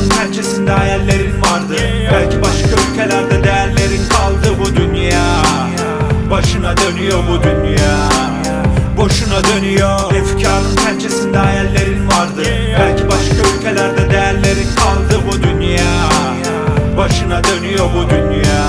Efkarın pençesinde hayallerin vardı. Belki başka ülkelerde değerlerin kaldı. Bu dünya başına dönüyor, bu dünya boşuna dönüyor. Efkarın pençesinde hayallerin vardı. Belki başka ülkelerde değerlerin kaldı. Bu dünya başına dönüyor, bu dünya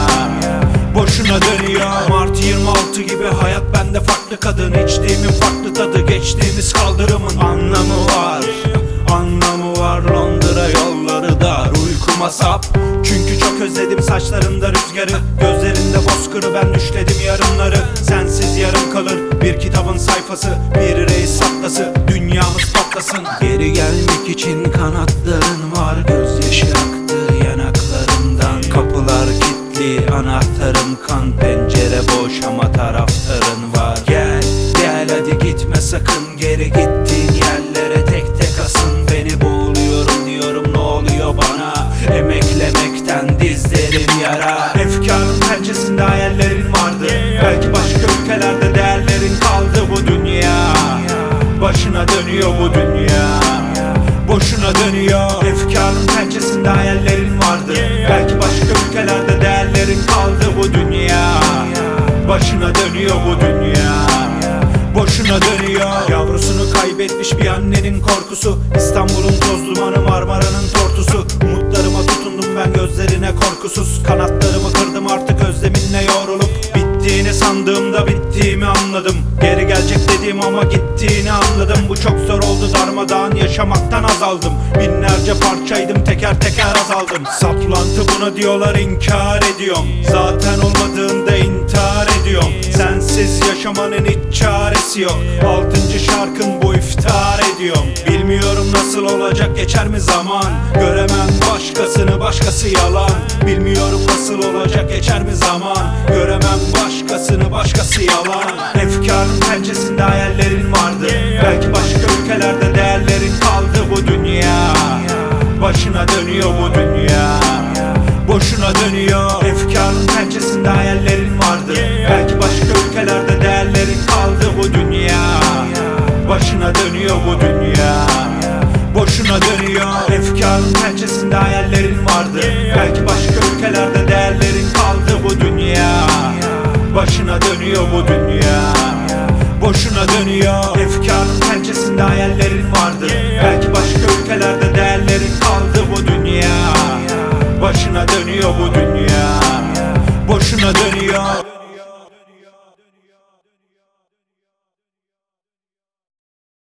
boşuna dönüyor. Mart 26 gibi hayat bende farklı kadın. İçtiğimin farklı tadı, geçtiğimiz kaldırımın anlamı var. Anlamı var, Londra yolları dar. Uykuma sap, çünkü çok özledim saçlarında rüzgarı. Gözlerinde bozkırı, ben düşledim yarınları. Sensiz yarım kalır bir kitabın sayfası. Bir reis saklası, dünyamız patlasın. Geri gelmek için kanatların var. Gözyaşı aktı yanaklarından. Kapılar kilitli, anahtarım kan. Pencere boş ama taraftarın var. Gel, gel hadi gitme sakın. Geri gittiğin yerlere tek tek asın. Beni boğuluyorum diyorum, ne oluyor bana? Emeklemekten dizlerim yara. Efkarın pençesinde hayallerin vardı. Belki başka ülkelerde değerlerin kaldı. Bu dünya başına dönüyor, bu dünya boşuna dönüyor. Efkarın pençesinde hayallerin vardı. Belki başka ülkelerde değerlerin kaldı. Bu dünya başına dönüyor, bu dünya boşuna dönüyor. Yavrusunu kaybetmiş bir annenin korkusu. İstanbul'un toz dumanı, Marmara'nın tortusu. Umutlarıma tutundum ben, gözlerine korkusuz. Kanatlarımı kırdım artık özleminle yoğrulup. Bittiğini sandığımda bittiğimi anladım. Geri gelecek dediğim ama gittiğini anladım. Bu çok zor oldu, darmadağın yaşamaktan azaldım. Binlerce parçaydım, teker teker azaldım. Saplantı buna diyorlar, inkar ediyorum. Zaten olmadığında intihar ediyorum. Sensiz yaşamanın hiç çaresi yok. 6. şarkın bu, iftihar ediyorum. Bilmiyorum nasıl olacak, geçer mi zaman? Göremem başkasını, başkası yalan. Bilmiyorum nasıl olacak, geçer mi zaman? Göremem başkasını, başkası yalan. Efkarın pençesinde hayallerin vardı. Belki başka ülkelerde değerlerin kaldı. Bu dünya başına dönüyor, bu dünya boşuna dönüyor. Efkarın pençesinde hayallerin vardı. Belki başka ülkelerde değerlerin kaldı. Bu dünya başına dönüyor, bu dünya boşuna dönüyor. Efkarın pençesinde hayallerin vardı. Belki başka ülkelerde değerlerin kaldı. Bu dünya başına dönüyor, bu dünya boşuna dönüyor. Efkarın pençesinde hayallerin vardı. Belki başka ülkelerde değerlerin kaldı. Bu dünya başına dönüyor, bu dünya boşuna dönüyor.